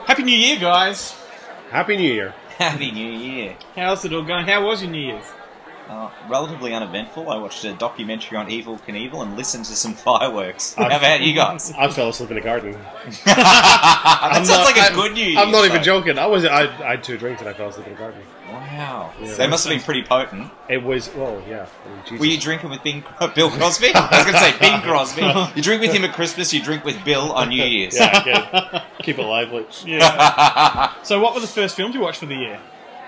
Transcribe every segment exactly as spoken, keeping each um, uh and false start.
Happy New Year, guys. Happy New Year. Happy New Year. How's it all going? How was your New Year's? Uh, relatively uneventful. I watched a documentary on Evel Knievel and listened to some fireworks. How about you guys? I fell asleep in the garden. that sounds not, like a I'm, good New Year's. I'm not even though. joking. I was I, I had two drinks and I fell asleep in the garden. Wow. Yeah. They must have been pretty potent. It was, well, yeah. I mean, Jesus. Were you drinking with Bing, Bill Crosby? I was going to say Bing Crosby. You drink with him at Christmas, you drink with Bill on New Year's. Yeah, good. Keep it lively. Yeah. So what were the first films you watched for the year?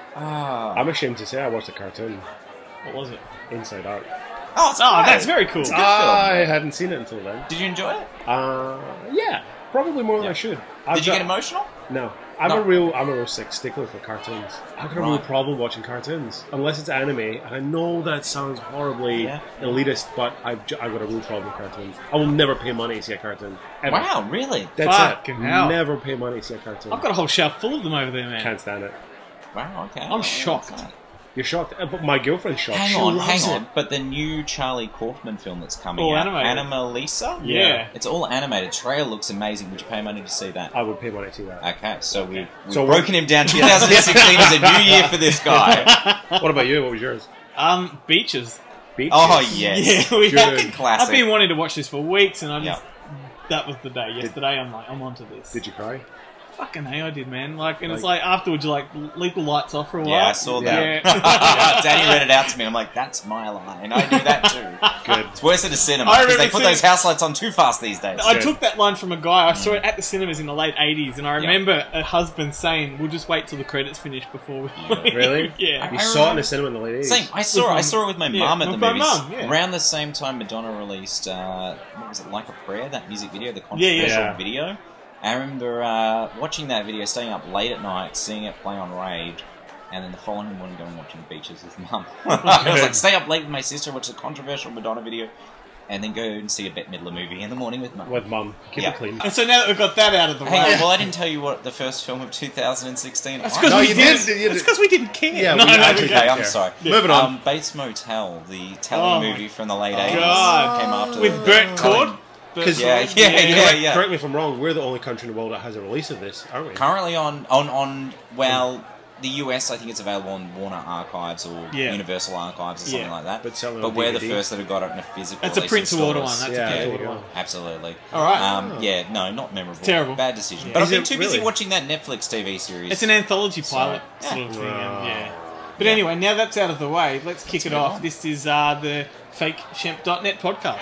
Ah. I'm ashamed to say I watched a cartoon, What was it? Inside Out. Oh, it's Oh, great. that's very cool. good I film. hadn't seen it until then. Did you enjoy it? Uh, yeah, probably more than Yeah. I should. I've Did you got- get emotional? No. I'm No. a real, I'm a real sick stickler for cartoons. I've got a real Right. problem watching cartoons, unless it's anime. And I know that sounds horribly Yeah. elitist, but I've, ju- I've got a real problem with cartoons. I will never pay money to see a cartoon. Ever. Wow, really? That's Fucking it. hell. Never pay money to see a cartoon. I've got a whole shelf full of them over there, man. Can't stand it. Wow, okay. I'm shocked. You're shocked, Uh, but my girlfriend's shocked. Hang She on, loves hang it. on. But the new Charlie Kaufman film that's coming All out, animated. Animalisa? Yeah. It's all animated. Trailer looks amazing. Would you pay money to see that? I would pay money to see that. Okay, so we've, we've So broken him down. twenty sixteen is a new year for this guy. What about you? What was yours? Um, Beaches. Beach? Oh, yes. Yeah, we Good. had, Classic. I've been wanting to watch this for weeks, and I just Yeah. that was the day. Yesterday, I'm like, I'm onto this. Did you cry? Fucking hey, I did, man. Like, and it's Like- like afterwards, you like leave the lights off for a while. Yeah, I saw that. Yeah. Danny read it out to me. I'm like, that's my line. I do that too. Good. It's worse at a cinema I because they remember put those seeing- house lights on too fast these days. I Good. took that line from a guy. I saw it at the cinemas in the late eighties, and I Yeah. remember a husband saying, "We'll just wait till the credits finish before we." Yeah. Really? yeah. You I saw it in remember- the cinema in the late eighties. Same. I saw. With I my- saw it with my yeah, mum at the with my movies. mum, yeah. Around the same time, Madonna released uh, what was it, Like a Prayer? That music video, the Yeah, yeah. controversial Yeah. video. I remember uh, watching that video, staying up late at night, seeing it play on Rage, and then the following morning going watching Beaches with mum. I was like, stay up late with my sister, watch the controversial Madonna video, and then go and see a Bette Midler movie in the morning with mum. With mum. Keep Yeah. it clean. And so now that we've got that out of the way, Hang on, well, I didn't tell you what the first film of two thousand sixteen that's was. because No, we you didn't. did, you did. It's because we didn't care. Yeah, no, we no, we actually didn't. Okay, I'm Yeah. sorry. Moving on. Um, Bates Motel, the telly Oh my movie from the late God. eighties, God. came after With the Bert telly- Cord. Because Yeah, yeah, yeah, yeah. Correct me if I'm wrong. We're the only country in the world that has a release of this, aren't we? Currently on, on, on well, the U S, I think it's available on Warner Archives or Yeah. Universal Archives or something Yeah. like that. But selling But on we're the D V D. first that have got it in a physical That's a release print in to order stores. one. That's Yeah, a print there to you order go. one. Absolutely. All right. Um, yeah, no, not memorable. Terrible. Bad decision. Yeah. But I've Is been it too busy really? watching that Netflix T V series. It's an anthology pilot So, sort yeah. of thing. And, Wow. yeah. But Yeah. anyway, now that's out of the way, let's kick it move off. on. This is uh, the fake shemp dot net podcast.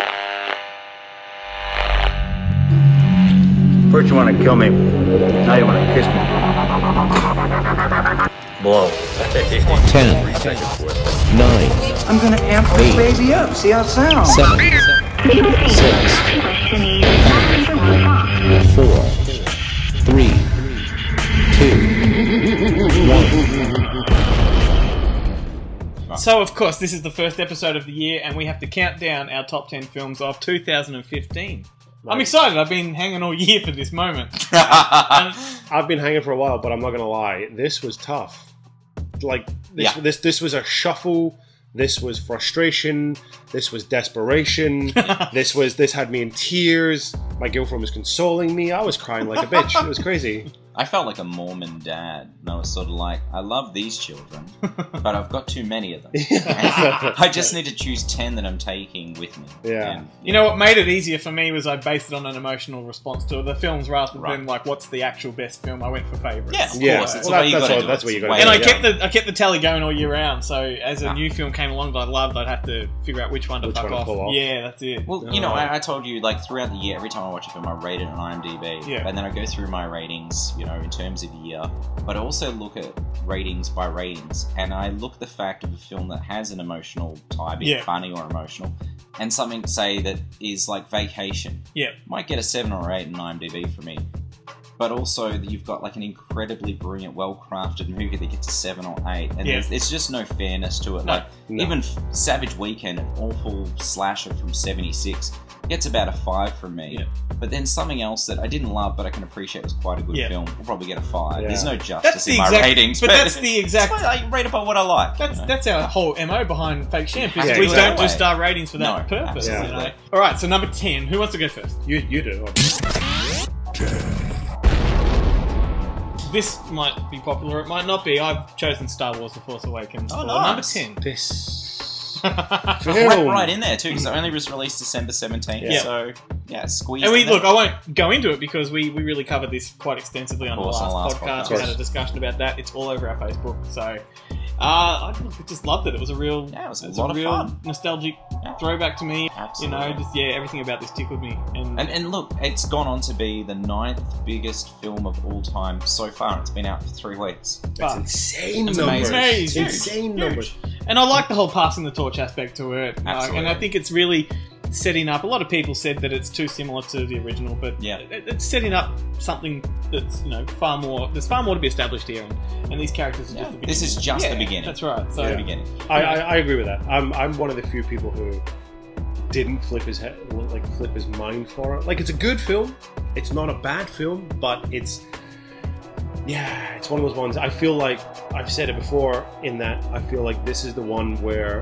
First you want to kill me, now you want to kiss me. Blow. Ten, nine, I'm gonna amp this baby up, see how it sounds. seven, six, four, three, two, one. So, of course, this is the first episode of the year, and we have to count down our top ten films of two thousand fifteen. I'm excited. I've been hanging all year for this moment. And I've been hanging for a while, but I'm not going to lie. This was tough. Like, this, Yeah. this, this was a shuffle. This was frustration. This was desperation. this was this had me in tears. My girlfriend was consoling me. I was crying like a bitch. It was crazy. I felt like a Mormon dad, and I was sort of like, I love these children, but I've got too many of them. And I just need to choose ten that I'm taking with me. Yeah. And, you know what made it easier for me was I based it on an emotional response to the films rather Right. than like what's the actual best film. I went for favourites. Yeah, of Yeah. course. It's Well, the way you that- that's got to what- do that's it. what you It's gotta the do, And I way- yeah. kept the I kept the tally going all year round. So as a Ah. new film came along that I loved, I'd have to figure out which one to Which fuck one to off. pull off. Yeah, that's it. Well, you know, I, I told you, like, throughout the year, every time I watch a film, I rate it on IMDb. Yeah. And then I go through my ratings, you know, in terms of year. But I also look at ratings by ratings. And I look at the fact of a film that has an emotional tie, be Yeah. it funny or emotional, and something, say, that is like Vacation. Yeah. Might get a seven or eight in IMDb for me. But also that you've got like an incredibly brilliant, well-crafted movie that gets a seven or eight, and Yeah. there's, there's just no fairness to it. No. Like No. even F- Savage Weekend, an awful slasher from seventy-six, gets about a five from me. Yeah. But then something else that I didn't love, but I can appreciate was quite a good Yeah. film, will probably get a five. Yeah. There's no justice That's the in my exact. ratings, but that's the exact. It's why I rate it by what I like. That's you know? that's our whole M O behind Fake Champ. Is Yeah, we exactly. don't just star ratings for that No, purpose. You absolutely. know? All right, so number ten. Who wants to go first? You you do. this might be popular, it might not be. I've chosen Star Wars: The Force Awakens Oh, for nice. number ten. This Right, film. right in there too, because it only was released December seventeenth. Yeah. So yeah, squeeze. And we in there. look, I won't go into it because we, we really covered this quite extensively on, Of the course, last, on the last podcast. podcast. We had a discussion about that. It's all over our Facebook. So uh, I just loved it. It was a real, Yeah, it was a it's lot of real fun. nostalgic Yeah. throwback to me. Absolutely. You know, just yeah, everything about this tickled me. And, And, and look, it's gone on to be the ninth biggest film of all time so far. It's been out for three weeks. It's insane It's numbers. amazing. Huge. Insane Huge. numbers. And I like the whole passing the torch aspect to it. Like, Absolutely. and I think it's really setting up. A lot of people said that it's too similar to the original, but Yeah. it, it's setting up something that's you know far more. There's far more to be established here, and, and these characters are Yeah. just the beginning. This is just Yeah, the beginning. That's right. So So Yeah. the beginning. I, I, I agree with that. I'm I'm one of the few people who didn't flip his head, like flip his mind for it. Like it's a good film. It's not a bad film, but it's yeah, it's one of those ones. I feel like I've said it before in that I feel like this is the one where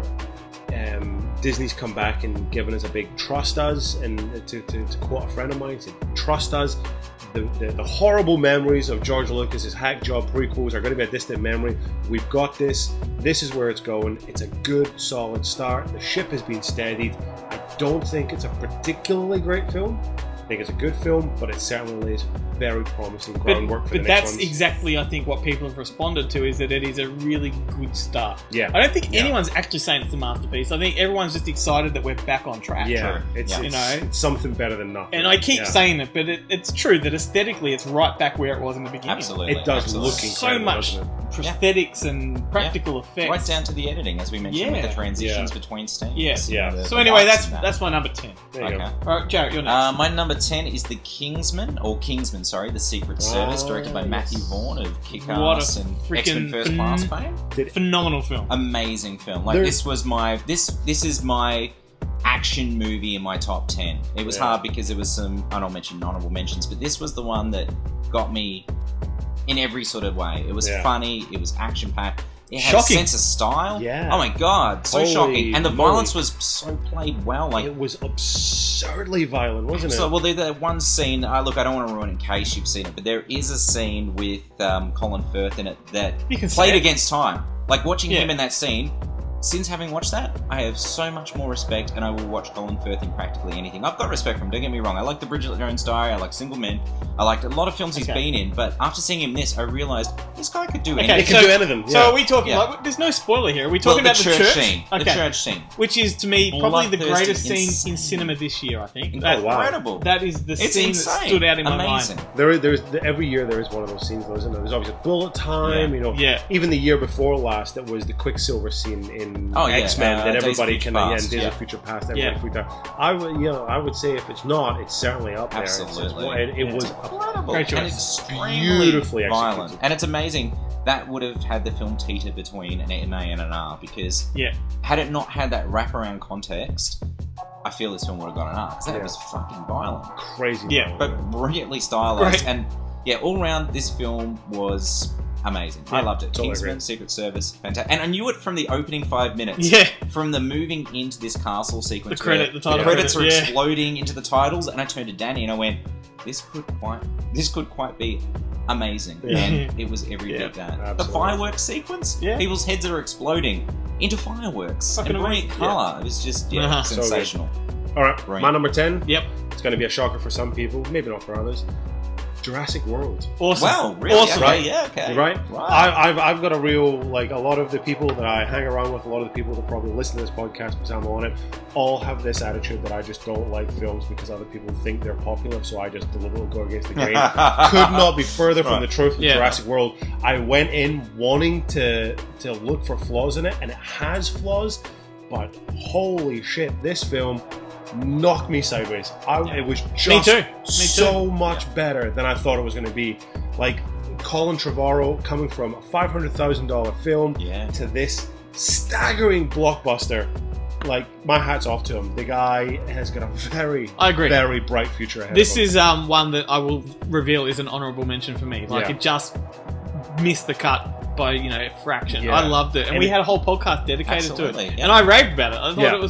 um, Disney's come back and given us a big trust us, and to, to, to quote a friend of mine, to trust us. The, the, the horrible memories of George Lucas's hack job prequels are going to be a distant memory. We've got this. This is where it's going. It's a good, solid start. The ship has been steadied. I don't think it's a particularly great film. I think it's a good film, but it certainly lays very promising But, groundwork for but the next that's ones. exactly, I think, what people have responded to is that it is a really good start. Yeah. I don't think Yeah. anyone's actually saying it's a masterpiece. I think everyone's just excited that we're back on track. yeah, True. it's, Yeah. it's, You know? it's something better than nothing. And I keep Yeah. saying it, but it, it's true that aesthetically it's right back where it was in the beginning. Absolutely. It does Absolutely. look So incredible, much doesn't it? prosthetics and practical effects. Right down to the editing, as we mentioned, with Yeah. the transitions Yeah. between scenes. Yes. Yeah. The- So the anyway, lights that's and that. that's my number ten. There you Okay. go. All right, Jarrett, you're next. Uh, my number ten is The Kingsman, or Kingsman, sorry, The Secret Service, Oh, directed by Matthew yes. Vaughn of What Kick-Ass a and freaking X-Men First phen- Class fame. Phenomenal film. Amazing film. Like There- this was my this this is my action movie in my top ten. It was Yeah. hard because there was some I don't mention honorable mentions, but this was the one that got me in every sort of way. It was Yeah. funny. It was action packed. It had Shocking. a sense of style. Yeah. Oh my god, so Holy shocking. And the moly. violence was so played well. Like It was absurdly violent, wasn't it? so, well, there's that one scene. Uh, look, I don't want to ruin it in case you've seen it, but there is a scene with um, Colin Firth in it that You can played say it. against time. Like watching Yeah. him in that scene. Since having watched that, I have so much more respect, and I will watch Colin Firth in practically anything. I've got respect for him. Don't get me wrong. I like the Bridget Jones Diary. I like Single Men. I liked a lot of films he's Okay. been in. But after seeing him in this, I realised this guy could do Okay, anything. it can so- do anything. So yeah. are we talking Yeah. like there's no spoiler here? Are we Well, talking the about the church, church scene. Okay. The church scene. Which is to me probably the Bloodthirsty, greatest scene ins- in cinema this year, I think. Oh, That, wow. Incredible. that is the It's scene insane. that stood out in my Amazing. mind. There, there's every year there is one of those scenes, though, isn't there? There's always a bullet time, Yeah. you know. Yeah. Even the year before last, that was the Quicksilver scene in Oh, yeah, X Men uh, that Days of everybody Future can, yeah, Past, and Days yeah. of Future Past, everybody Yeah. freaked out. I would, you know, I would say if it's not, it's certainly up there. It's- it's- Absolutely. it, it was Incredible. Great And choice. extremely Beautifully violent. executed. And it's amazing. That would have had the film teeter between an M A and an R, because Yeah. had it not had that wraparound context, I feel this film would have got an R, because that Yeah. was fucking violent. crazy. Yeah, violent. But brilliantly stylized. Great. And yeah, all round, this film was amazing. I Yeah, loved it. totally Kingsman, agree. Secret Service, fantastic. And I knew it from the opening five minutes. Yeah. From the moving into this castle sequence. The credit- where the title credits credit, are yeah. exploding into the titles, and I turned to Danny and I went, "This could quite, this could quite be amazing." Yeah. And it was every Yeah, bit that. The absolutely. fireworks sequence, Yeah. people's heads are exploding into fireworks Fucking and brilliant amazing. color. It was just yeah, Uh-huh. So good. sensational. All right, Right. my number ten. Yep. It's going to be a shocker for some people, maybe not for others. Jurassic World. Awesome. Wow, really? Awesome. Okay, Right. yeah, okay. Right? Right. I, I've, I've got a real, like, a lot of the people that I hang around with, a lot of the people that probably listen to this podcast because I'm on it, all have this attitude that I just don't like films because other people think they're popular, so I just deliberately go against the grain. Could not be further from Right. the truth with Yeah. Jurassic World. I went in wanting to, to look for flaws in it, and it has flaws, but holy shit, this film knocked me sideways. I, Yeah. It was just too. Me so much better than I thought it was going to be. Like, Colin Trevorrow coming from a five hundred thousand dollars film Yeah. to this staggering blockbuster. Like, my hat's off to him. The guy has got a very, I agree. very bright future ahead This of him. is um, one that I will reveal is an honourable mention for me. Like, Yeah. it just missed the cut by, you know, a fraction. Yeah. I loved it. And, And we it- had a whole podcast dedicated Absolutely, to it. yeah. And I raved about it. I thought Yeah. it was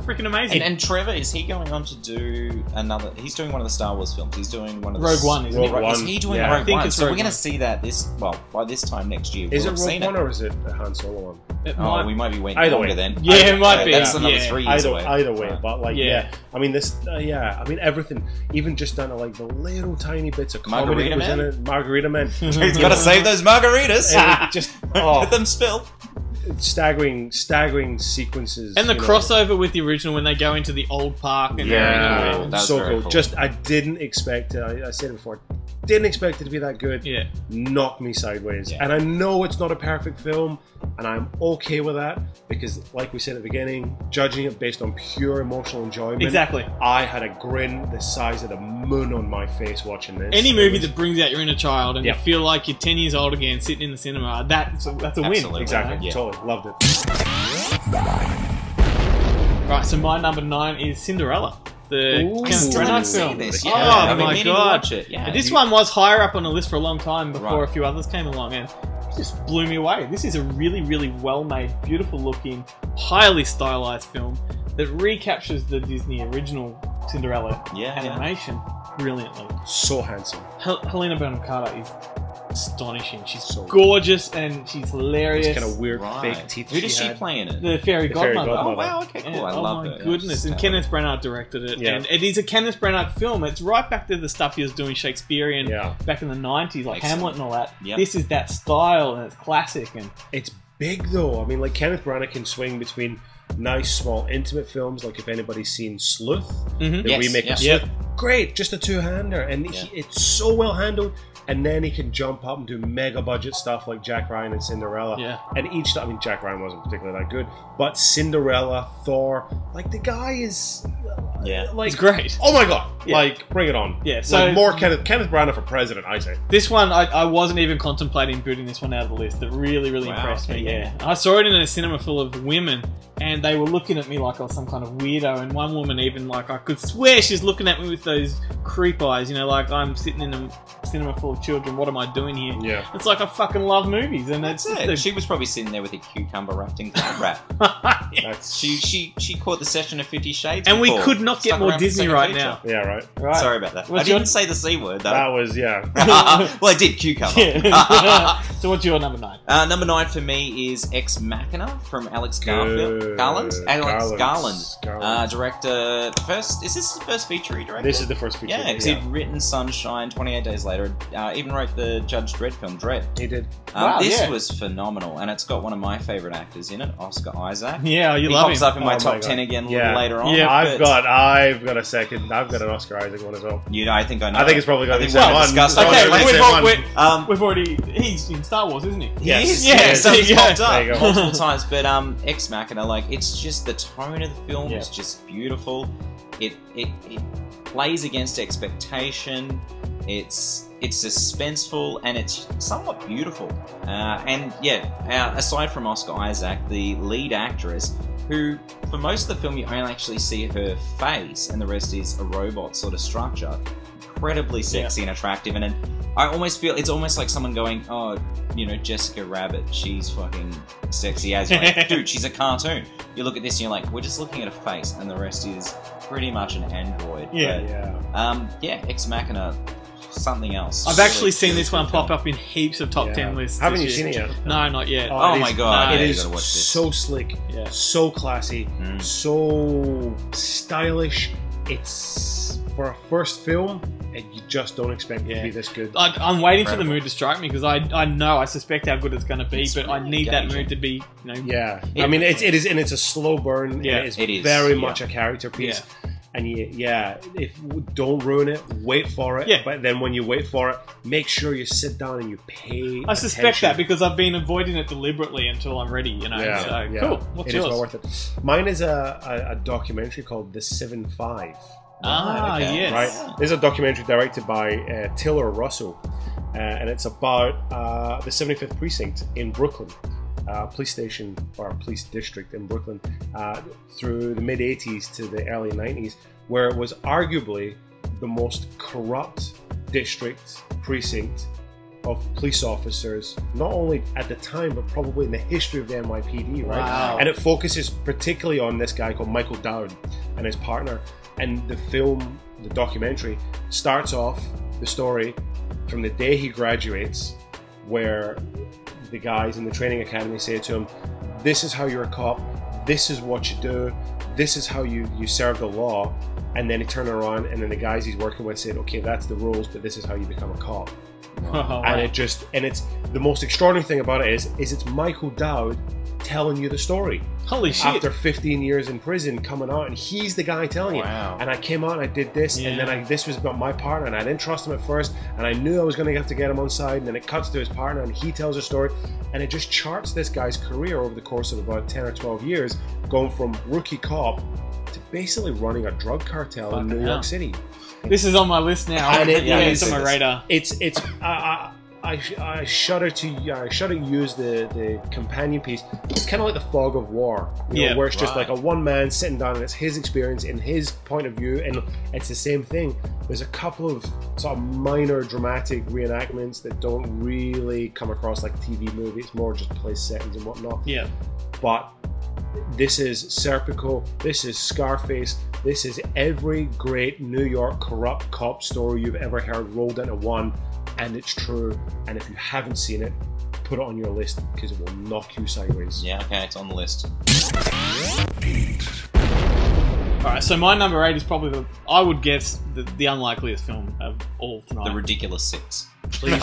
freaking amazing. And, and Trevor, is he going on to do another? He's doing one of the Star Wars films. He's doing one of the Rogue One, isn't Rogue it? One. Is he doing Yeah. I Rogue think One? it's So Rogue we're going One. to see that this well by this time next year. Is we'll it have seen Rogue One it. or is it a Han Solo one? It Oh, might- we might be waiting Either longer way. then. Yeah, it might Uh, be. That's another Yeah. three years Either, away. either way, Right. but like, Yeah. yeah. I mean, this, uh, yeah, I mean, everything, even just down to like the little tiny bits of comedy Margarita that was in Man? it. Margarita Man. He's got to save those margaritas. And it just, oh, Let them spill. staggering, staggering sequences. And the you know. crossover with the original when they go into the old park and Yeah. everything. That was so very cool. cool. Just, I didn't expect it. I, I said it before. Didn't expect it to be that good. Yeah. Knocked me sideways. Yeah. And I know it's not a perfect film, and I'm okay with that because, like we said at the beginning, judging it based on pure emotional enjoyment. Exactly. I had a grin the size of the moon on my face watching this. Any It movie was- that brings out your inner child and Yeah. you feel like you're ten years old again sitting in the cinema, that's a, that's a win. Absolutely. Exactly. Yeah. Totally. Loved it. Right, so my number nine is Cinderella. The Ooh. I Kenneth still Branagh haven't film. seen this. Oh Yeah. I've been my meaning to god! watch it. Yeah. This You- one was higher up on the list for a long time before Right. a few others came along, and it just blew me away. This is a really, really well-made, beautiful-looking, highly stylized film that recaptures the Disney original Cinderella Yeah. animation brilliantly. So handsome. Hel- Helena Bonham Carter is astonishing. She's So- gorgeous and she's hilarious. This kind of weird Right. fake teeth. Who does she had. play in it? The fairy The fairy godmother. godmother. Oh wow! Okay, cool. Yeah, I oh love my it. goodness! And Just, uh, Kenneth Branagh directed it, Yeah. and it is a Kenneth Branagh film. It's right back to the stuff he was doing Shakespearean Yeah. back in the nineties, like Excellent. Hamlet and all that. Yep. This is that style, and it's classic. And It's big though. I mean, like Kenneth Branagh can swing between nice, small, intimate films. Like if anybody's seen Sleuth, Mhm. the Yes, remake yeah. of Sleuth, great, just a two-hander, and Yeah. he, it's so well handled. And then he can jump up and do mega budget stuff like Jack Ryan and Cinderella. Yeah. And each time, I mean, Jack Ryan wasn't particularly that good, but Cinderella, Thor, like the guy is, Yeah. like it's great. Oh my god! Yeah. Like, bring it on. Yeah, Like, so- more Kenneth Kenneth Branagh for president, I say. This one, I, I wasn't even contemplating booting this one out of the list. It really, really Wow, impressed okay, me. yeah. Yeah, I saw it in a cinema full of women, and they were looking at me like I was some kind of weirdo. And one woman even, like, I could swear she's looking at me with those creep eyes. You know, like I'm sitting in a cinema full of children. What am I doing here? Yeah. It's like I fucking love movies, and That's that's it. just She was probably sitting there with a cucumber wrapped in cloud wrap. a- That's She she she caught the session of Fifty Shades. And we before. could not get Stuck more around for Disney second right feature. now. yeah, right. Right. Sorry about that. What's I didn't your- say the c word That though. was yeah. Well, I did cucumber. Yeah. So what's your number nine? Uh, number nine for me is Ex Machina from Alex Garfield. Good. Garland? Alex Garland. Garland. Garland. Uh, director. First, is this the first feature he directed? This is the first feature. Yeah, because he'd written Sunshine, twenty-eight Days Later, uh, even wrote the Judge Dredd film, Dredd. he did. Um, Wow, this yeah. was phenomenal, and it's got one of my favourite actors in it, Oscar Isaac. Yeah, you he love pops him. up in my Oh top my God. ten again a Yeah. little later on. Yeah. I've but- got, I've got a second. I've got an Oscar Isaac one as well. You know, I think I know. I think it's probably got I to be think the we'll same one. discuss Oh, that Okay, they're later. the we've, same al- one. we- Um, we've already. He's in Star Wars, isn't he? Yes. Yes, Yeah, yeah, so he's yeah. popped up There you go. multiple times. But um, Ex Machina, like, it's just the tone of the film Yeah. is just beautiful. It it it plays against expectation. It's it's suspenseful and it's somewhat beautiful. Uh, and yeah, uh, aside from Oscar Isaac, the lead actress, who for most of the film you only actually see her face, and the rest is a robot sort of structure. Incredibly sexy and attractive, and then I almost feel it's almost like someone going, "Oh, you know, Jessica Rabbit, she's fucking sexy as." You're like, dude, she's a cartoon. You look at this and you're like, we're just looking at a face, and the rest is pretty much an android. Yeah. But, Yeah. um, yeah, Ex Machina, something else. I've Really actually seen this one beautiful pop up in heaps of top Yeah. ten lists. Haven't you this seen year. it yet? No, not yet. Oh it my is- God, It yeah, you is gotta watch this. so slick, Yeah. so classy, Mm. so stylish. It's for a first film, and you just don't expect it Yeah. to be this good. I, I'm waiting for the Incredible. mood to strike me because I I know I suspect how good it's going to be, It's but I really need that engaging. mood to be you know Yeah, It- I mean it's it is and it's a slow burn. Yeah, and it's it is, very yeah. much a character piece. And you, yeah, if don't ruin it, wait for it. Yeah. But then when you wait for it, make sure you sit down and you pay. I suspect attention. that because I've been avoiding it deliberately until I'm ready. You know. Yeah, so yeah. cool. What's It is yours? well worth it. Mine is a, a, a documentary called The Civen Five. Ah, Okay. yes. Right, this is a documentary directed by uh, Taylor Russell, uh, and it's about uh, the seventy-fifth precinct in Brooklyn, uh, police station or police district in Brooklyn, uh, through the mid eighties to the early nineties, where it was arguably the most corrupt district precinct of police officers, not only at the time, but probably in the history of the N Y P D, right? Wow. And it focuses particularly on this guy called Michael Dowd and his partner. And the film, the documentary, starts off the story from the day he graduates, where the guys in the training academy say to him, this is how you're a cop, this is what you do, this is how you, you serve the law. And then he turned around, and then the guys he's working with said, okay, that's the rules, but this is how you become a cop. Oh, And wow. it just, and it's, the most extraordinary thing about it is, is it's Michael Dowd telling you the story. Holy shit. After fifteen years in prison, coming out, and he's the guy telling Wow. you. And I came out and I did this, Yeah. and then I, this was about my partner, and I didn't trust him at first, and I knew I was going to have to get him on side, and then it cuts to his partner, and he tells a story, and it just charts this guy's career over the course of about ten or twelve years, going from rookie cop to basically running a drug cartel in Fucking New hell. York City. This is on my list now. And it yeah, is- it's on my radar. It's it's I I, I, I shudder to I shudder to use the, the companion piece. It's kind of like the Fog of War, you know, Yeah, where it's just right. like a one man sitting down and it's his experience in his point of view, and it's the same thing. There's a couple of sort of minor dramatic reenactments that don't really come across like a T V movie. It's more just place settings and whatnot. Yeah. But this is Serpico, this is Scarface, this is every great New York corrupt cop story you've ever heard rolled into one, and it's true. And if you haven't seen it, put it on your list because it will knock you sideways. Yeah, okay, it's on the list. Alright, so my number eight is probably the, I would guess, the, the unlikeliest film of all tonight. The Ridiculous Six. Please, please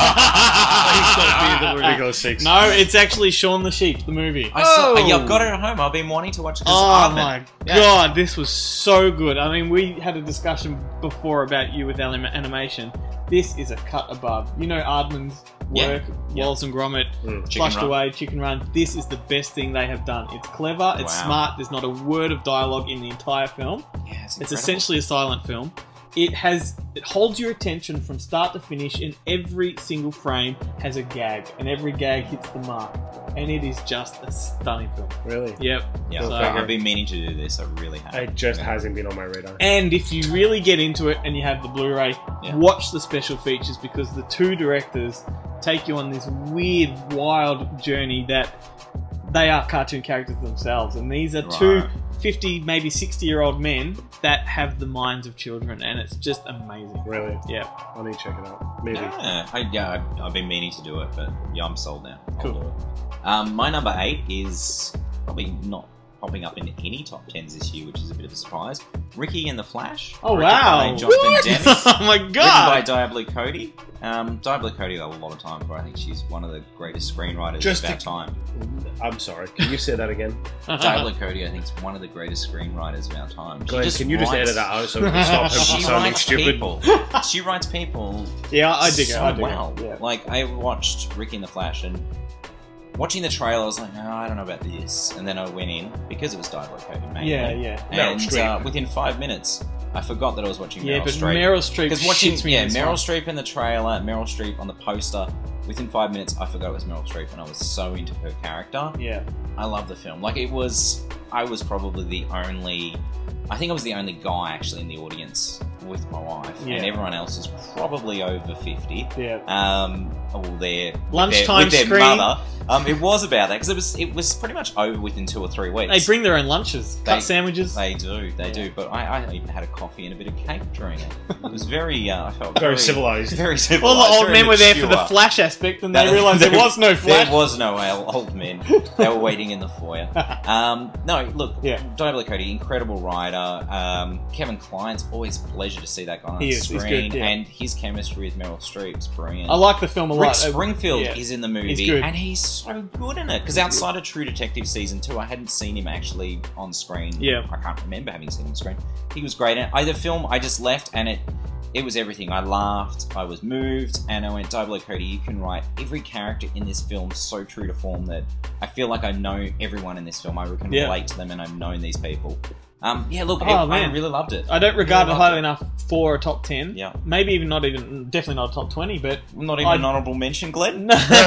don't be the ridiculous six. No, it's actually Shaun the Sheep, the movie. I saw, Oh! yeah, I've got it at home. I've been wanting to watch it. 'cause Oh Arvin- my Yeah. god, this was so good. I mean, we had a discussion before about you with anim- animation. This is a cut above. You know Aardman's Yeah. work, Yeah. Wallace and Gromit, Mm. Chicken Flushed Run. Away, Chicken Run. This is the best thing they have done. It's clever, it's Wow. smart, there's not a word of dialogue in the entire film. Yeah, it's, It's incredible. essentially a silent film. It has it holds your attention from start to finish, and every single frame has a gag, and every gag hits the mark. And it is just a stunning film. Really? Yep. Yeah, So- I've been meaning to do this. I really have. It just hasn't been on my radar. And if you really get into it and you have the Blu-ray, Yeah. watch the special features, because the two directors take you on this weird, wild journey that they are cartoon characters themselves. And these are two Right. fifty, maybe sixty-year-old men that have the minds of children, and it's just amazing. Really? Yeah. I need to check it out. Maybe. Yeah, I, yeah I've, I've been meaning to do it, but yeah, I'm sold now. I'll Cool. do it. Um, my number eight is probably not popping up in any top tens this year, which is a bit of a surprise. Ricky and the Flash. Oh, Ricky wow. by Jonathan What? Demme. Oh my Written by god! Diablo Cody. Um, Diablo Cody I have a lot of time for. I think she's one of the greatest screenwriters Just of our to- time. I'm sorry. Can you say that again? Diablo Cody, I think, is one of the greatest screenwriters of our time. She Glenn, just can you just writes- edit that out so we can stop him from She sounding writes stupid? people. She writes people Yeah, I dig it. so I dig well. it. Yeah. Like, I watched Ricky and the Flash, and watching the trailer, I was like, no, I don't know about this. And then I went in, because it was Diablo Cody, mainly. Yeah, yeah. Meryl And Streep. uh, within five minutes, I forgot that I was watching Yeah, Meryl but Streep. Meryl Streep Because watching, shits me yeah, in this Meryl one. Streep in the trailer, Meryl Streep on the poster. Within five minutes, I forgot it was Meryl Streep, and I was so into her character. Yeah. I love the film. Like, it was, I was probably the only, I think I was the only guy actually in the audience with my wife, Yeah. and everyone else is probably over fifty. Yeah. Um, well, they're Lunchtime with their, with their screen. mother. Um, it was about that because it was it was pretty much over within two or three weeks. They bring their own lunches, cut They- sandwiches. They do, they Yeah. do. But I, I even had a coffee and a bit of cake during it. It was very, uh, I felt Very very, civilized. Very All civilized. the old very men were there for the mature. Flash aspect, and That- they realised there was no Flash. There was no old old men. They were waiting in the foyer. Um, no, look, Yeah. Diablo Cody, incredible writer. Um, Kevin Kline's always a pleasure to see that guy on He the is, he's screen, good, yeah. and his chemistry with Meryl Streep's brilliant. I like the film a Rick lot. Springfield Yeah. is in the movie, He's good. and he's so good in it. Because outside of True Detective season two, I hadn't seen him actually on screen. Yeah. I can't remember having seen him on screen. He was great in it. I, the film, I just left, and it it was everything. I laughed, I was moved, and I went, Diablo Cody, you can write every character in this film so true to form that I feel like I know everyone in this film. I can Yeah. relate to them, and I've known these people. Um, yeah, look, Oh, it, I man. really loved it. I don't regard Really it loved highly enough for a top ten. Yeah. Maybe even not even, definitely not a top twenty, but... Not even I- an honourable mention, Glenn? No, but, but no,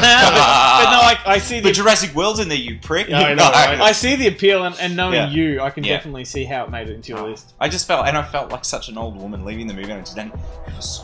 I, I see the... The Jurassic World's in there, you prick. Yeah, I know, right? I see the appeal, and, and knowing Yeah. you, I can Yeah. definitely see how it made it into your list. I just felt, and I felt like such an old woman leaving the movie on today. It was so good.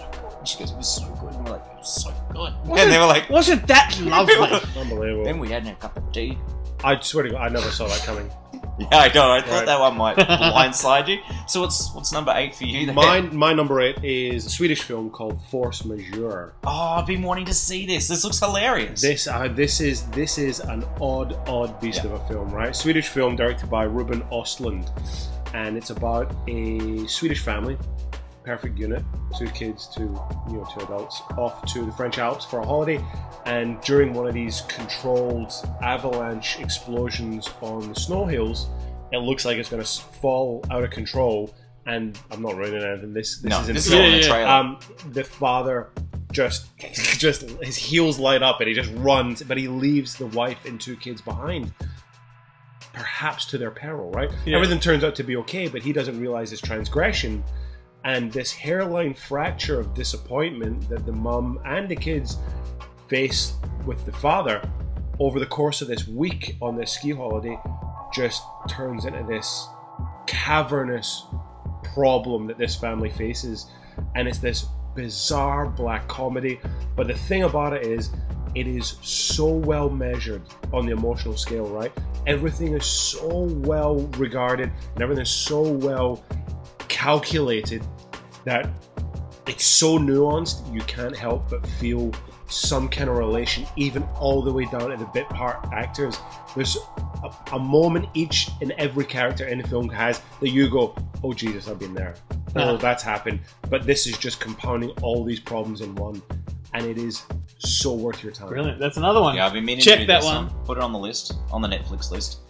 she goes, it was so good. And we're like, it was so good. And they were like, wasn't that lovely? Unbelievable. then we had a cup of tea. I swear to God, I never saw that coming. Yeah, I know. I thought Right. that one might blindside you. So what's what's number eight for you? Then? Mine, my number eight is a Swedish film called Force Majeure. Oh, I've been wanting to see this. This looks hilarious. This, uh, this is this is an odd, odd beast Yeah. of a film, right? Swedish film directed by Ruben Östlund, and it's about a Swedish family, perfect unit, two kids, two you know, two adults, off to the French Alps for a holiday, and during one of these controlled avalanche explosions on the snow hills, it looks like it's going to fall out of control. And I'm not ruining anything. This this no, is in this the is all film. in the Yeah, trailer. Um, the father just, just his heels light up and he just runs, but he leaves the wife and two kids behind, perhaps to their peril. Right? Yeah. Everything turns out to be okay, but he doesn't realize his transgression, and this hairline fracture of disappointment that the mum and the kids face with the father over the course of this week on this ski holiday just turns into this cavernous problem that this family faces, and it's this bizarre black comedy. But the thing about it is, it is so well measured on the emotional scale, right? Everything is so well regarded and everything is so well calculated that it's so nuanced you can't help but feel some kind of relation, even all the way down to the bit part actors. There's a, a moment each and every character in the film has that you go, oh Jesus, I've been there. Oh, that's happened. But this is just compounding all these problems in one, and it is so worth your time. Brilliant. That's another one. yeah, I've been meaning Check to do that this one. Put it on the list, on the Netflix list.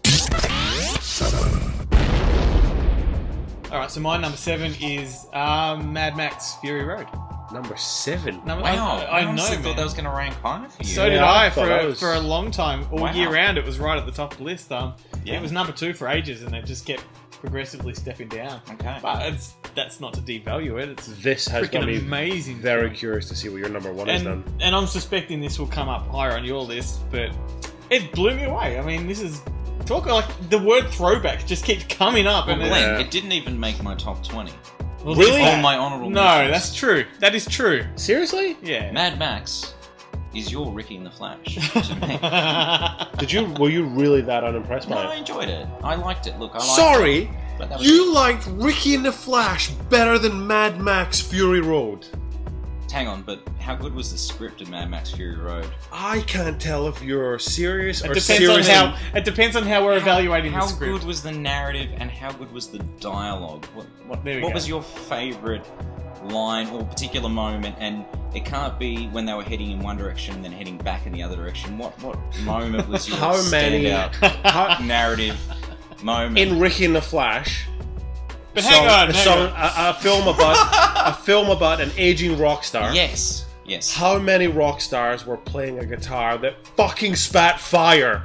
All right, so my number seven is um, Mad Max Fury Road. Number seven. Number, Wow, I, I, I know, honestly man. thought that was going to rank higher for you. So Yeah, did I I, thought for that a, was- for a long time. All Wow. year round, it was right at the top of the list. Um, Yeah. It was number two for ages, and it just kept progressively stepping down. Okay. But it's, that's not to devalue it. It's This has got freaking me amazing. very film. curious to see what your number one is And, then. and I'm suspecting this will come up higher on your list, but it blew me away. I mean, this is talk like the word throwback just keeps coming up, Well, and it's, Glenn, Yeah. it didn't even make my top twenty. well, Really? this- On my honourable No, mentions. that's true. That is true. Seriously? Yeah. Mad Max is your Ricky in the Flash to me. Did you? Were you really that unimpressed No, by I it? enjoyed it. I liked it. Look, I liked Sorry, it. But that was you it. liked Ricky and the Flash better than Mad Max Fury Road. Hang on, but how good was the script of Mad Max Fury Road? I can't tell if you're serious It or depends on serious. how. It depends on how we're evaluating How the script. good was the narrative and how good was the dialogue? What, what, There we what go. was your favourite line or particular moment? And it can't be when they were heading in one direction and then heading back in the other direction. What what moment was your How many- standout how- narrative moment? in Ricky and the Flash? But song- hang on, a, hang song, on. A, a film about a film about an aging rock star. yes, yes. How many rock stars were playing a guitar that fucking spat fire?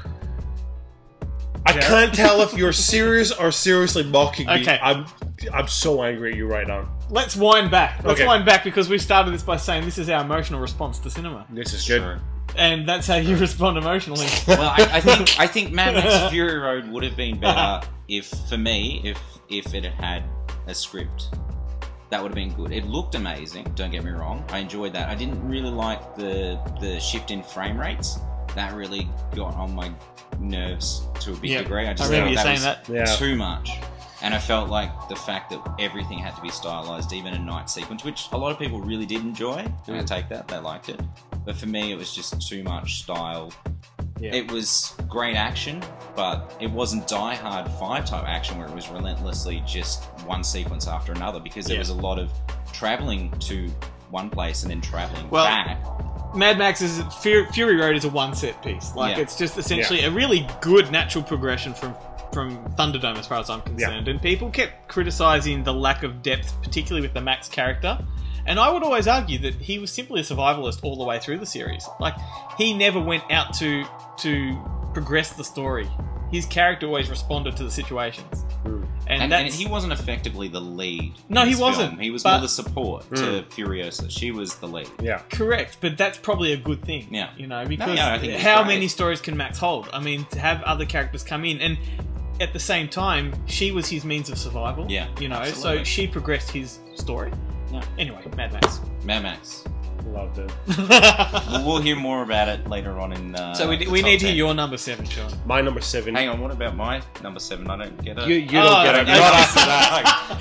I can't tell if you're serious or seriously mocking me. Okay. I'm I'm so angry at you right now. Let's wind back. Let's Okay. wind back because we started this by saying this is our emotional response to cinema, This is good. Sure. and that's how you respond emotionally. Well, I, I think I think Mad Max Fury Road would have been better if, for me, if if it had had a script. That would have been good. It looked amazing. Don't get me wrong. I enjoyed that. I didn't really like the the shift in frame rates. That really got on my nerves to a big Yeah, degree. I I just remember thought you that saying was that. Yeah. too much. And I felt like the fact that everything had to be stylized, even a night sequence, which a lot of people really did enjoy. And I take that, they liked it. But for me, it was just too much style. Yeah. It was great action, but it wasn't Die Hard five type action where it was relentlessly just one sequence after another, because there Yeah. was a lot of traveling to one place and then traveling Well, back. Mad Max is Fury, Fury Road is a one set piece. Like Yeah. it's just essentially a really good natural progression from from Thunderdome, as far as I'm concerned. And people kept criticizing the lack of depth, particularly with the Max character. And I would always argue that he was simply a survivalist all the way through the series. Like he never went out to to progress the story. His character always responded to the situations. And, And, and that's he wasn't effectively the lead. No, in he this wasn't, film. He was but- more the support to Furiosa. She was the lead. Yeah. correct, but that's probably a good thing. Yeah. You know, because yeah, I think it's how great. many stories can Max hold? I mean, to have other characters come in, and at the same time, she was his means of survival. Yeah, You know, so absolutely. she progressed his story. No. Anyway, Mad Max. Mad Max. Loved it. Well, we'll hear more about it later on in. Uh, so we, the we top need to hear ten. your number seven, Sean. My number seven. Hang on, what about my number seven? I don't get it. You, you don't Oh, get it. okay. Not after that.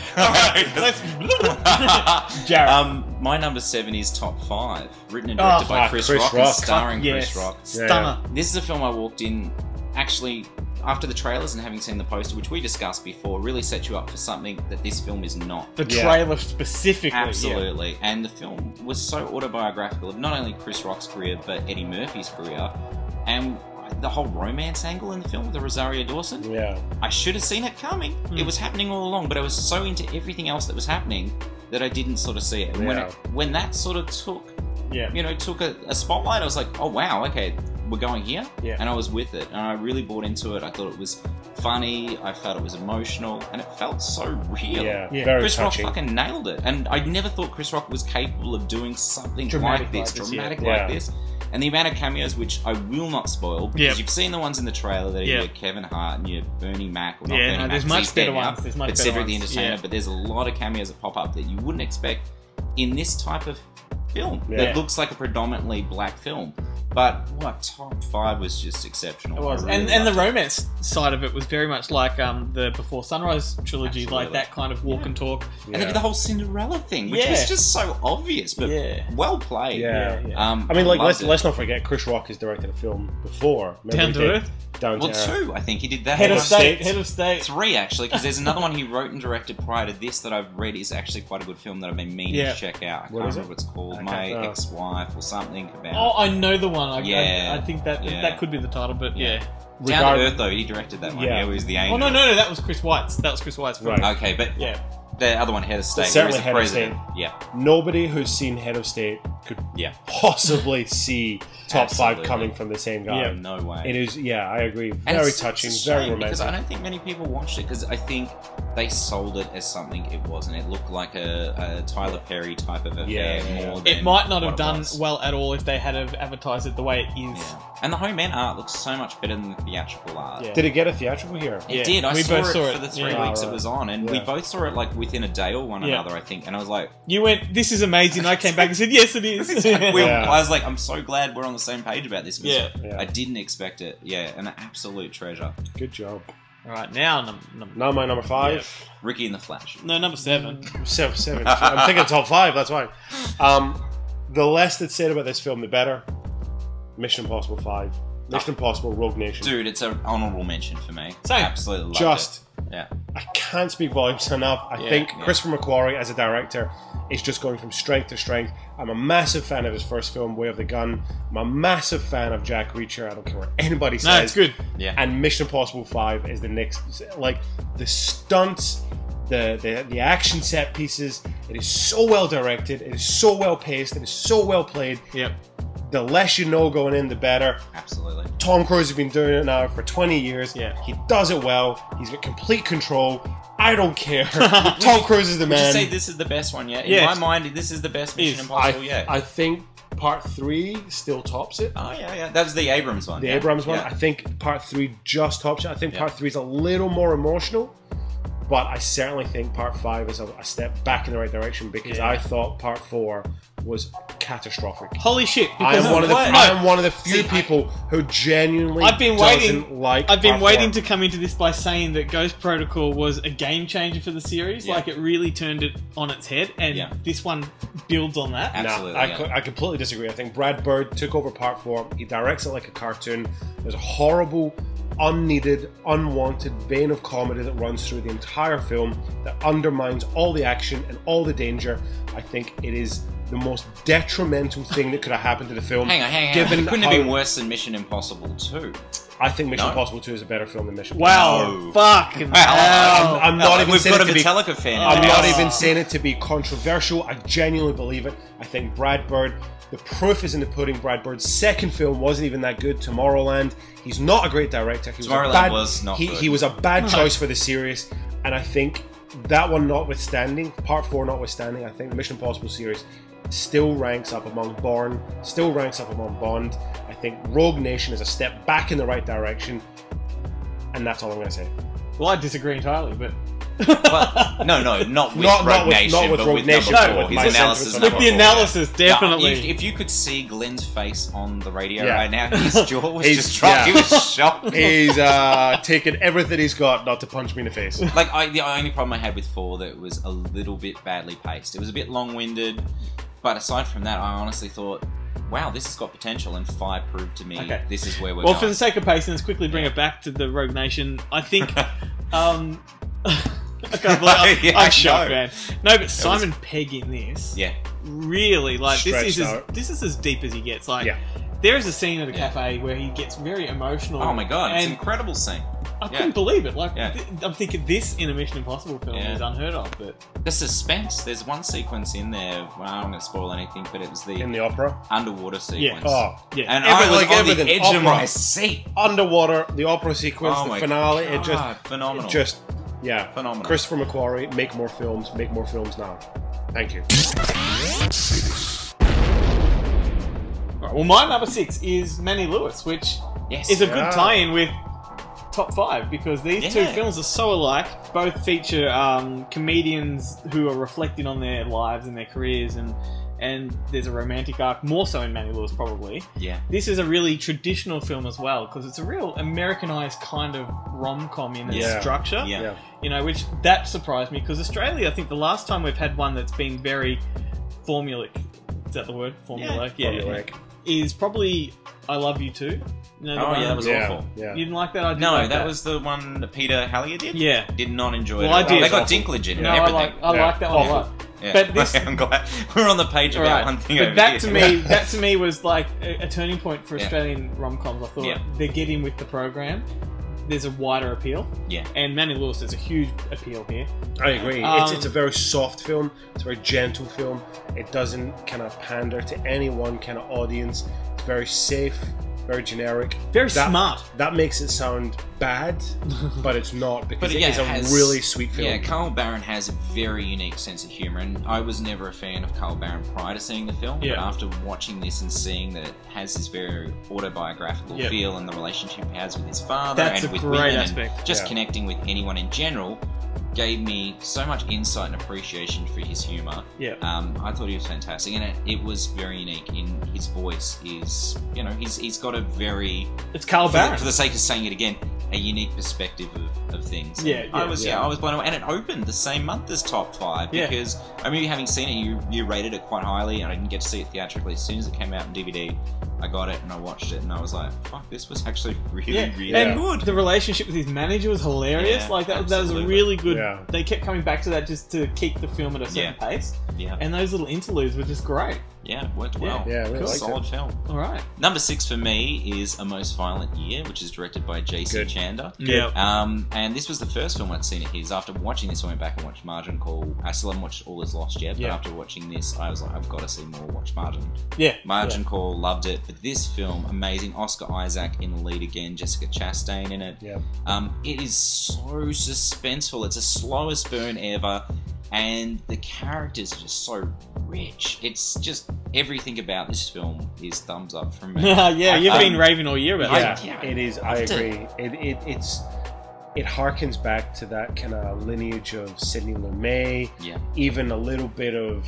Let's. Jared. Um, my number seven is Top Five, written and Oh, directed by fuck, Chris, Chris Rock, Rock. and starring yes. Chris Rock. Stunner. This is a film I walked in, actually, after the trailers and having seen the poster, which we discussed before, really set you up for something that this film is not. The Yeah. trailer specifically. Absolutely. And the film was so autobiographical of not only Chris Rock's career, but Eddie Murphy's career. And the whole romance angle in the film with the Rosario Dawson, Yeah. I should have seen it coming. Hmm. It was happening all along, but I was so into everything else that was happening that I didn't sort of see it. And when, Yeah. it, when that sort of took, Yeah. you know, took a, a spotlight, I was like, oh wow, okay, we're going here. Yeah. And I was with it, and I really bought into it. I thought it was funny, I felt it was emotional, and it felt so real. Yeah. Yeah. Very Chris touching. Rock fucking nailed it, and I never thought Chris Rock was capable of doing something Dramatic like this, like this, dramatic yeah. like Yeah. this. And the amount of cameos, which I will not spoil, because Yep. you've seen the ones in the trailer that are Yep. your Kevin Hart and your Bernie Mac, or not Yeah, Bernie no, Mac, there's 'cause much he's dead better now, ones, there's much but better Cedric the ones, Entertainer. yeah. But there's a lot of cameos that pop up that you wouldn't expect in this type of film Yeah. that looks like a predominantly black film. But what Top Five was just exceptional. It was, I really and and the loved it. romance side of it was very much like um the Before Sunrise trilogy, Absolutely. like that kind of walk and talk. And they did the whole Cinderella thing, which Yeah. was just so obvious, but Yeah. well played. Yeah. Yeah, yeah. Um, I mean, like, loved let's it. let's not forget Chris Rock has directed a film before. Remember Down he to did Earth? Down Well, to Earth. two, I think he did that. Head of of state, States. head of state. Three, actually, because there's another one he wrote and directed prior to this that I've read is actually quite a good film that I've been meaning Yeah. to check out. I What can't is remember it? what it's called. I My can't- oh. Ex-Wife or something about. Oh, I know the one. I, Yeah. I, I think that Yeah. that could be the title, but yeah. Down Regard- to Earth, though, he directed that one. Yeah. Yeah, it was the angel. Oh no, no, no, that was Chris White's. That was Chris White's film. Right. Okay, but Yeah. the other one, Head of State. Certainly where he's the Head of president. Yeah, Nobody who's seen Head of State could yeah. possibly see top Absolutely. five coming from the same guy. Yeah. No way. It is, yeah, I agree. And Very it's- touching, it's a very shame, because romantic. I don't think many people watched it because I think they sold it as something it wasn't. It looked like a, a Tyler Perry type of affair Yeah, yeah, more yeah. than It might not what have it done was. well at all if they had have advertised it the way it is. Yeah. And the home end art looks so much better than the theatrical art. Yeah. Did it get a theatrical here? It Yeah. did. I We saw both it saw for it. the three Yeah. weeks Ah, it was on, and we Yeah. both saw it like within a day or one Yeah. another, I think. And I was like, You went, this is amazing. I came back and said, yes, it is. we, Yeah. I was like, I'm so glad we're on the same page about this. 'cause Yeah. Yeah. I didn't expect it. Yeah, an absolute treasure. Good job. All right, now number, number Now my number five. Ricky and the Flash. no number seven. Seven, seven. I'm thinking top five. That's why. Um, the less that's said about this film, the better. Mission Impossible Five. Mission Impossible: Rogue Nation. Dude, it's an honourable mention for me. Same. Absolutely loved Just, it. Yeah. I can't speak volumes enough. I Yeah, think yeah. Christopher McQuarrie as a director is just going from strength to strength. I'm a massive fan of his first film, Way of the Gun. I'm a massive fan of Jack Reacher. I don't care what anybody says. No, it's good. Yeah. And Mission Impossible Five is the next, like the stunts, the, the the action set pieces. It is so well directed. It is so well paced. It is so well played. Yep. The less you know going in, the better. Absolutely. Tom Cruise has been doing it now for twenty years. Yeah. He does it well. He's got complete control. I don't care. Tom Cruise is the Would you man. say this is the best one yet? In Yes. my mind, this is the best Mission Is. Impossible I, yet. I think part three still tops it. oh, yeah, yeah. That was the Abrams one. The yeah. Abrams one. Yeah. I think part three just tops it. I think Yeah. part three is a little more emotional. But I certainly think part five is a, a step back in the right direction because Yeah. I thought part four was catastrophic. Holy shit! I because- am one of the What? I am one of the few See, I- people who genuinely I've been doesn't waiting- like I've been part waiting four. to come into this by saying that Ghost Protocol was a game changer for the series. Yeah. Like it really turned it on its head, and Yeah. this one builds on that. Ab- Absolutely, No, I, yeah. co- I completely disagree. I think Brad Bird took over part four. He directs it like a cartoon. There's a horrible, unneeded, unwanted vein of comedy that runs through the entire film that undermines all the action and all the danger. I think it is the most detrimental thing that could have happened to the film. Hang on, hang on. Given It couldn't how- have been worse than Mission Impossible two. I think Mission No? Impossible two is a better film than Mission Wow! Impossible. No. Fucking Wow. hell! I'm not even We've saying got it a to be- Metallica fan. in I'm the not house. even saying it to be controversial. I genuinely believe it. I think Brad Bird, the proof is in the pudding. Brad Bird's second film wasn't even that good. Tomorrowland. He's not a great director. He was Tomorrowland a bad, was not he, good. he was a bad choice for the series. And I think that one notwithstanding, part four notwithstanding, I think the Mission Impossible series still ranks up among Bourne, still ranks up among Bond. I think Rogue Nation is a step back in the right direction. And that's all I'm going to say. Well, I disagree entirely, but Well, no, no, not with Not- Rogue not with- Nation, not with but Rogue with Nation, number no, four. with His my analysis sentence of on With number the four. analysis, Yeah, definitely. you- if you could see Glenn's face on the radio Yeah. right now, his jaw was He's- just dropped. He yeah. was shocked. He's uh, taken everything he's got not to punch me in the face. Like, I, the only problem I had with four that it was a little bit badly paced. It was a bit long-winded, but aside from that, I honestly thought, wow, this has got potential, and five proved to me Okay. this is where we're Well, going. for the sake of pacing, let's quickly bring Yeah. it back to the Rogue Nation. I think. um, I can't believe I'm, Yeah, I'm I shocked, know. man. No, but Simon Pegg in this, yeah, really, like this is Stretched as, out. this is as deep as he gets. Like, Yeah. there is a scene at a Yeah. cafe where he gets very emotional. oh my god, it's an and incredible scene. I Yeah. couldn't believe it. Like, Yeah. th- I'm thinking this in a Mission Impossible film Yeah. is unheard of. But The suspense. There's one sequence in there. Well, I don't want to spoil anything, but it was the In the opera. underwater sequence. Oh, yeah, And Every- I was like on everything, the edge of opera. my seat. underwater, the opera sequence, Oh the my finale. It God, just phenomenal. Just yeah, Phenomenal. Christopher McQuarrie, make more films. Make more films now. Thank you. Right, well, my number six is Manny Lewis, which Yes. is a good Yeah. tie-in with top five because these two Yeah. films are so alike. Both feature um, comedians who are reflecting on their lives and their careers, and and there's a romantic arc, more so in Manny Lewis probably. Yeah. This is a really traditional film as well because it's a real Americanized kind of rom-com in its Yeah. structure. Yeah. Yeah. You know, which that surprised me because Australia, I think the last time we've had one that's been very formulaic, is that the word? Formulaic? Yeah. Formulaic. Is probably I Love You Too. You know, the Oh one- yeah, that was Yeah, awful. yeah. You didn't like that? I didn't No, like that was the one that Peter Hallier did. Yeah. Did not enjoy Well, it. I at all. did. They got Awful. Dinklage in it No, and I everything. like I Yeah. like that one a Awful. lot. Yeah. But this, I'm glad we're on the page about right. one thing But over that here. to me, that to me was like a, a turning point for Yeah. Australian rom-coms. I thought Yeah. they're getting with the program. There's a wider appeal, Yeah. and Manny Lewis has a huge appeal here. I agree. Um, it's it's a very soft film. It's a very gentle film. It doesn't kind of pander to any one kind of audience. It's very safe, very generic, Very That- smart. That makes it sound bad, but it's not because But it yeah, is a it has- really sweet film. Yeah, Carl Barron has a very unique sense of humour, and I was never a fan of Carl Barron prior to seeing the film. Yeah. But after watching this and seeing that it has this very autobiographical Yep. feel and the relationship he has with his father That's and a with great women, aspect. and just Yeah. connecting with anyone in general, gave me so much insight and appreciation for his humour. Yeah. Um, I thought he was fantastic, and it, it was very unique in his voice. Is you know he's he's got a very It's Carl for the, Barron. for the sake of saying it again, a unique perspective of, of things. Yeah, I yeah, was yeah. yeah. I was blown away, and it opened the same month as Top Five Yeah. because I remember having seen it, you you rated it quite highly, and I didn't get to see it theatrically. As soon as it came out on D V D, I got it and I watched it, and I was like, "Fuck, this was actually really, Yeah, really and good." the relationship with his manager was hilarious. Yeah, like that, that was a absolutely. really good. Yeah. They kept coming back to that just to keep the film at a certain Yeah. pace, Yeah, and those little interludes were just great. yeah, it worked well. Yeah, I really Cool. liked Solid film. All right. Number six for me is A Most Violent Year, which is directed by J C Good. Chander. Yeah. Um, and this was the first film I'd seen of his. After watching this, I went back and watched Margin Call. I still haven't watched All Is Lost yet, but Yeah. after watching this, I was like, I've got to see more. Watch Margin. Yeah. Margin Call, loved it. But this film, amazing. Oscar Isaac in the lead again, Jessica Chastain in it. Yeah. Um, it is so suspenseful. It's the slowest burn ever, and the characters are just so rich. It's just everything about this film is thumbs up from me. Yeah, yeah. You've Um, been raving all year about Yeah, that. yeah, it is. I loved it. agree. It, it it's it harkens back to that kind of lineage of Sidney Lumet, Yeah. even a little bit of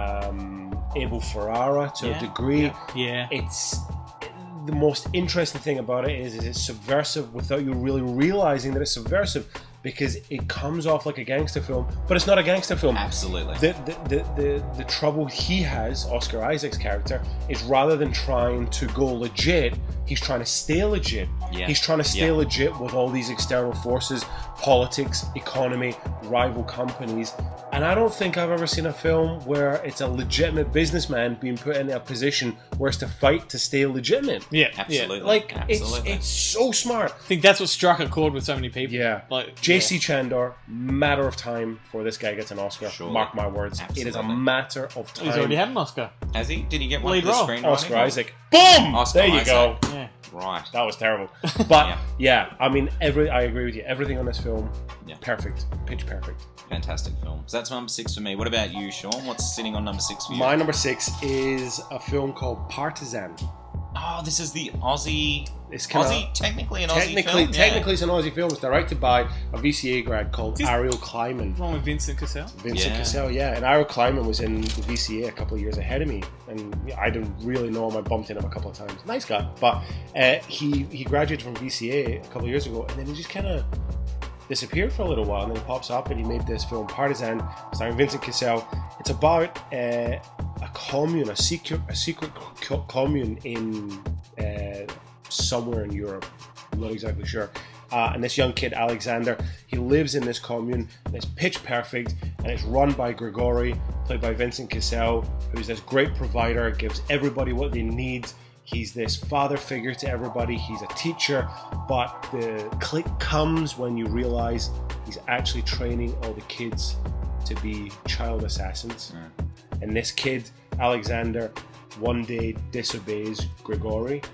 um, Abel Ferrara to Yeah, a degree. Yeah. It's the most interesting thing about it is, is it's subversive without you really realizing that it's subversive because it comes off like a gangster film, but it's not a gangster film. Absolutely. The, the, the, the, the trouble he has, Oscar Isaac's character, is rather than trying to go legit, he's trying to stay legit. Yeah. He's trying to stay Yeah. legit with all these external forces, politics, economy, rival companies. And I don't think I've ever seen a film where it's a legitimate businessman being put in a position where it's to fight to stay legitimate. Yeah. Absolutely. Yeah. Like, Absolutely. it's it's so smart. I think that's what struck a chord with so many people. Yeah. Like J C Chandor, matter of time before this guy gets an Oscar. Surely. Mark my words. It is a Absolutely. matter of yeah. time. He's already had an Oscar. Has he? Did he get one Lead for the role. screenwriting? Oscar Isaac. Boom! Oscar there you Isaac. go. Yeah. Right. That was terrible. But Yeah. yeah. I mean, every I agree with you. Everything on this film, Yeah. perfect, pitch perfect. Fantastic film. So that's number six for me. What about you, Sean? What's sitting on number six for you? My number six is a film called Partisan. Oh, this is the Aussie. It's kinda, Aussie, technically an technically, Aussie film. technically, it's an Aussie film. It's directed by a V C A grad called Just- Ariel Kleiman. Wrong with Vincent Cassell? Vincent Yeah. Cassell, yeah, and Ariel Kleiman was in the V C A a couple of years ahead of me, and I didn't really know him. I bumped into him a couple of times. Nice guy, but uh, he he graduated from V C A a couple of years ago, and then he just kind of disappeared for a little while, and then he pops up and he made this film Partisan, starring Vincent Cassell. It's about uh, a commune, a secret, a secret co- commune in uh, somewhere in Europe. I'm not exactly sure. Uh, and this young kid, Alexander, he lives in this commune, and it's pitch perfect, and it's run by Grigori, played by Vincent Cassell, who's this great provider, gives everybody what they need. He's this father figure to everybody, he's a teacher, but the click comes when you realize he's actually training all the kids to be child assassins. Mm. And this kid, Alexander, one day disobeys Grigori,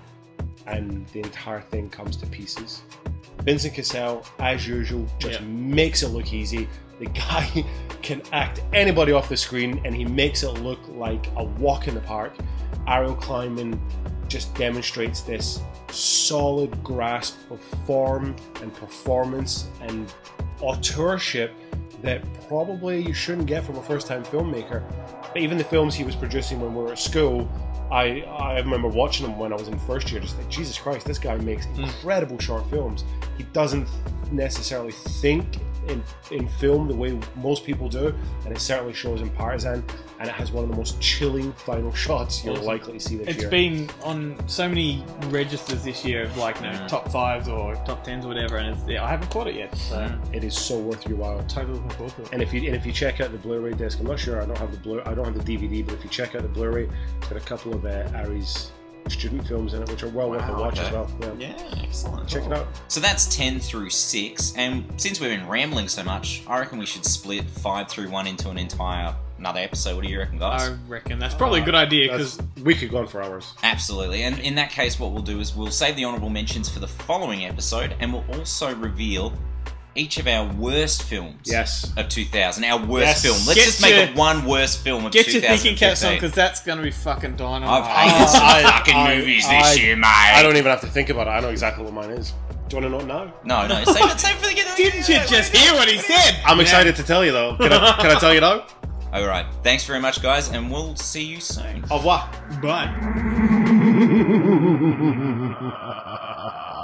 and the entire thing comes to pieces. Vincent Cassell, as usual, just Yeah. makes it look easy. The guy can act anybody off the screen, and he makes it look like a walk in the park. Ariel Kleiman just demonstrates this solid grasp of form and performance and auteurship that probably you shouldn't get from a first-time filmmaker. But even the films he was producing when we were at school, I I remember watching them when I was in first year, just like, Jesus Christ, this guy makes incredible short films. He doesn't necessarily think in, in film the way most people do, and it certainly shows in Partisan, and it has one of the most chilling final shots you're Awesome. likely to see this It's year. been on so many registers this year of like, you know, Mm. top fives or top tens or whatever, and it's, yeah, I haven't caught it yet, so Mm. It is so worth your while. totally looking forward to it. And if you and if you check out the Blu-ray disc, I'm not sure, I don't have the Blu, I don't have the D V D, but if you check out the Blu-ray, it's got a couple of uh, Ari's student films in it, which are well worth a Wow, watch okay. as well. Yeah. Yeah, excellent. Check it out. So that's ten through six, and since we've been rambling so much, I reckon we should split five through one into an entire another episode. What do you reckon, guys? I reckon that's probably a good idea because That's- we could go on for hours. Absolutely, and in that case, what we'll do is we'll save the honourable mentions for the following episode, and we'll also reveal each of our worst films Yes. of two thousand. Our worst Yes. film. Let's Get just make your- it one worst film of get two your thousand thinking fifteen. caps on because that's going to be fucking dynamite. I've hated some I- fucking I- movies I- this year, mate. I don't even have to think about it. I know exactly what mine is. Do you want to know it now? No, no, save it, save it for the beginning. Didn't you just hear what he said? I'm excited to tell you though. Can I, can I tell you now? All right, thanks very much, guys, and we'll see you soon. Au revoir. Bye.